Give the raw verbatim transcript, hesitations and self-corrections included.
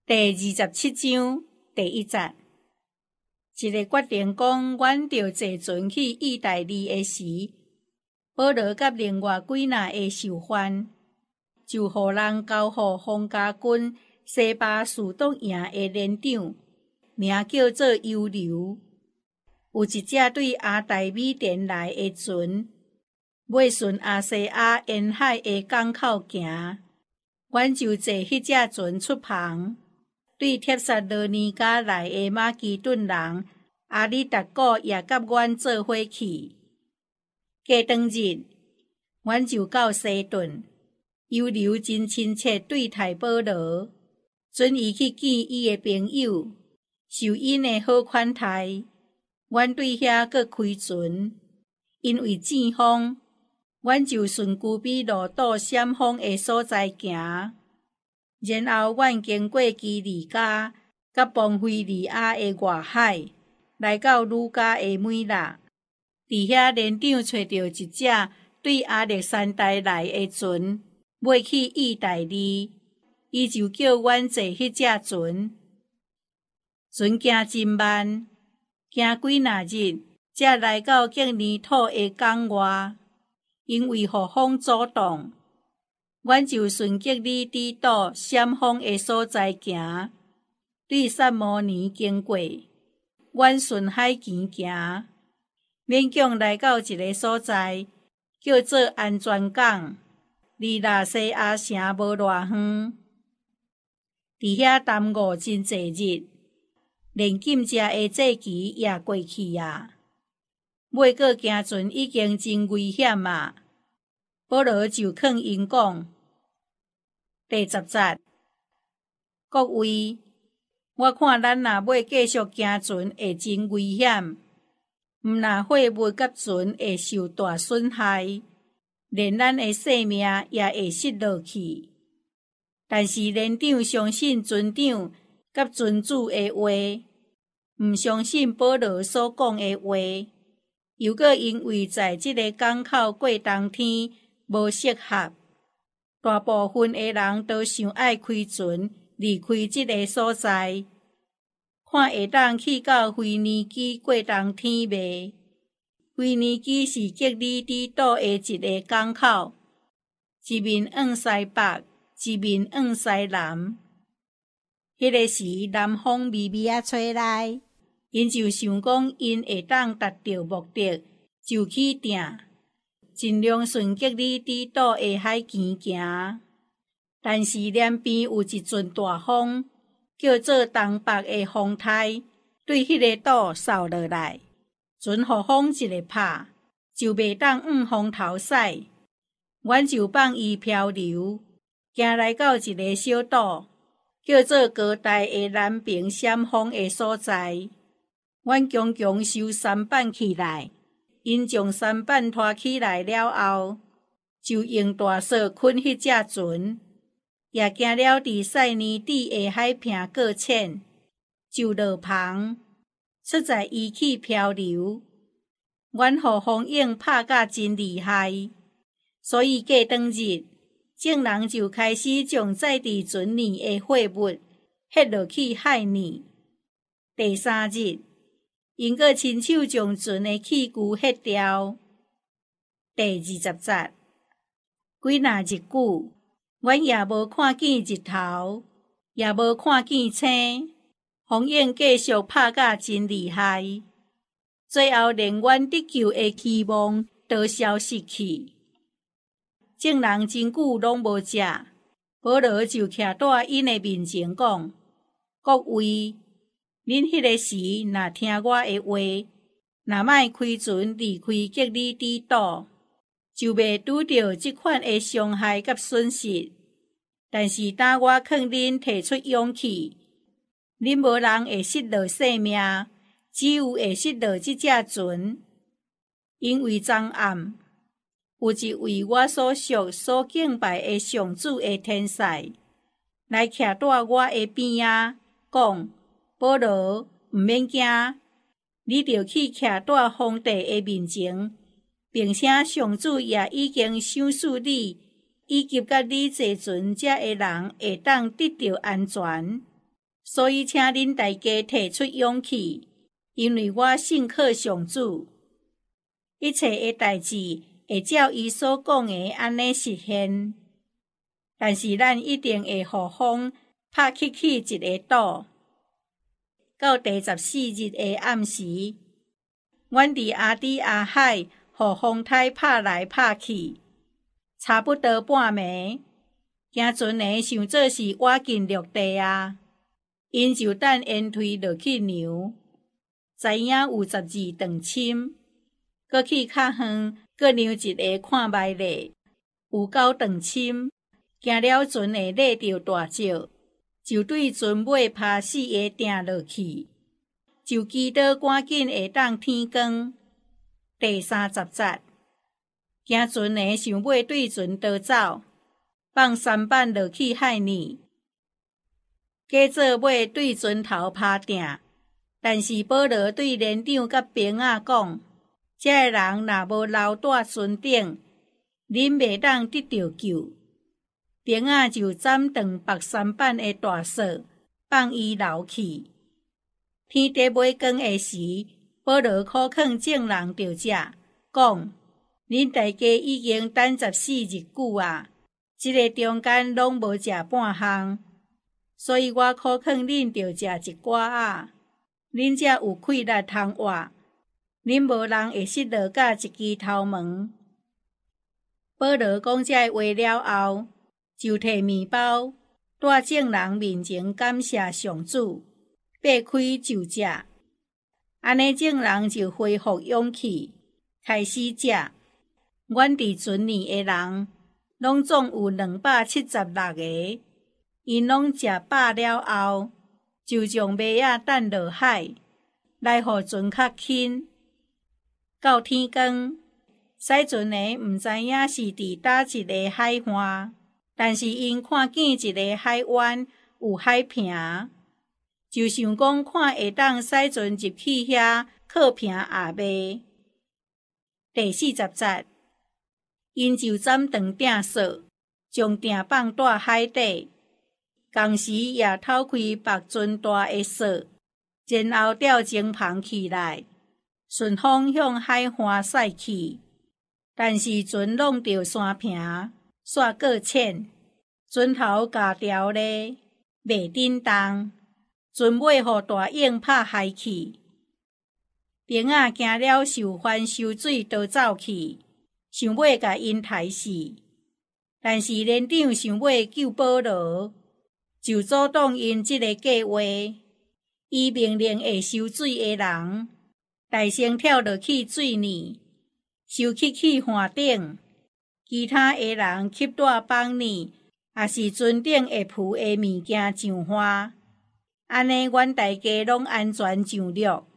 第二十七章第一节，一个决定讲，阮着坐船去意大利的时，保罗甲另外几若个受犯，就互人交互皇家军西巴士督营的连长，名叫做尤留。有一只对阿大米甸来的船，要顺亚细亚沿海的港口行，阮就坐迄只船出航。对帖撒罗尼迦来的马其顿人阿里达古也甲阮做伙去。过当日，阮就到西顿，尤留真亲切对待保罗，准伊去见伊的朋友，受因的好款待。阮对遐阁开船，因为正风，阮就顺居比路岛闪风的所在行。然后，阮经过基利家，甲庞菲利亚的外海，来到鲁加的美纳。伫遐，连长找到一只对亚历山大来的船，要去意大利，伊就叫阮坐迄只船。船行真慢，行几若日，才来到格尼土的港外，因为雨风阻挡。阮就顺格里底岛闪风的所在行，对萨摩尼经过，阮顺海墘行，勉强来到一个所在，叫做安全港，离拉西亚城无偌远。伫遐耽误真济日，连禁食的节期也过去啊。尾个行船已经真危险啊。保罗就劝因讲，第十节，各位，我看咱若要继续行船会真危险，毋若货物甲船会受大损害，连咱的性命也会失落去。但是连长相信船长甲船主的话，毋相信保罗所讲的话，又搁因为在这个港口过冬天无适合，大部分的人都想爱开船离开这个所在，看会当去到腓尼基过冬天袂？腓尼基是格里底岛的一个港口，一面往西北，一面往西南。迄个时南风微微啊吹来，因就想讲因会当达到目的，就去定。尽量顺格里底岛的海墘行，但是连边有一阵大风，叫做东北的风台，对迄个岛扫落来，船互风一个拍，就袂当往风头驶。阮就放伊漂流，行来到一个小岛，叫做高台的南边闪风的所在。阮强强收三板起来。因将三板拖起来了后，就用大绳捆迄只船，也行了伫塞尼底的海坪搁浅，就落旁，出在伊去漂流。阮互风影拍甲真厉害，所以过当日，众人就开始将载伫船里的货物ฮ็落去海里。第三日，因搁亲手将船的器具ฮ็掉。第二十节，几若日久，阮也无看见日头，也无看见星，风影继续拍甲真厉害，最后连阮得救的希望都消失去。众人真久拢无食，保罗就徛在因的面前讲：各位，恁迄个时若听我的话，若莫开船离开格里底岛，就袂拄着这款的伤害甲损失。但是当我劝恁提出勇气，恁无人会失落性命，只有会失落这只船。因为昨暗，有一位我所属所敬拜的上主的天使，来徛在我的边仔，讲：保罗，毋免惊，你着去徛在皇帝的面前，并且上主也已经赏赐你，以及甲你坐船遮的人会当得到安全。 所以请恁大家提出勇气，因为我信靠上主，一切的代志会照伊所讲的安尼实现。但是咱一定会互风拍起去一个岛。到第十四日的暗时，阮伫阿底阿海互风台拍来拍去，差不多半暝，行船的想做是挖进陆地啊，因就等烟推落去牛，知影有十二长深，搁去较远，搁让一个看卖咧，有够长深。行了船会勒着大石，就对船尾拍死个定落去，就祈祷赶紧会当天光。第三十节，行船的想要对船逃走，放三板落去海里，假做尾对船头拍定。但是保罗对连长甲兵仔讲，这个人若无留在船顶，恁袂当得到救。兵仔就斩断白三板的大锁，放伊流去。天地尾光的时，保罗苦劝众人着食，讲：恁大家已经等十四日久啊，这个中间拢无食半项，所以我苦劝恁着食一寡仔，恁才有气力通活。恁无人会失落甲一支头毛。保罗讲这话了后，就摕面包，在众人面前感谢上主，掰开就食。安尼众人就恢复勇气，开始食。阮伫船里的人，拢总有两百七十六个，因拢食饱了后，就将麦仔等落海，来互船较轻。到天光，驶船的毋知影是伫倒一个海岸。但是因看见一个海湾有海坪，就想讲看会当驶船入去遐靠坪下卖。第四十节，因就斩断鼎锁，将鼎放在海底，同时也偷开白船大的锁，然后吊前旁起来，顺风向海岸驶去。但是船弄着山坪，煞过浅，船头架条咧，袂振动，船尾互大影拍海去。兵仔惊了受翻受水逃走去，想要甲因杀死。但是连长想要救保罗，就阻挡因这个计划。伊命令会受水的人大声跳落去水里，收起去岸顶，其他的人吸在帮里，也是船顶会浮的物件上岸。安尼，阮大家拢安全上陆。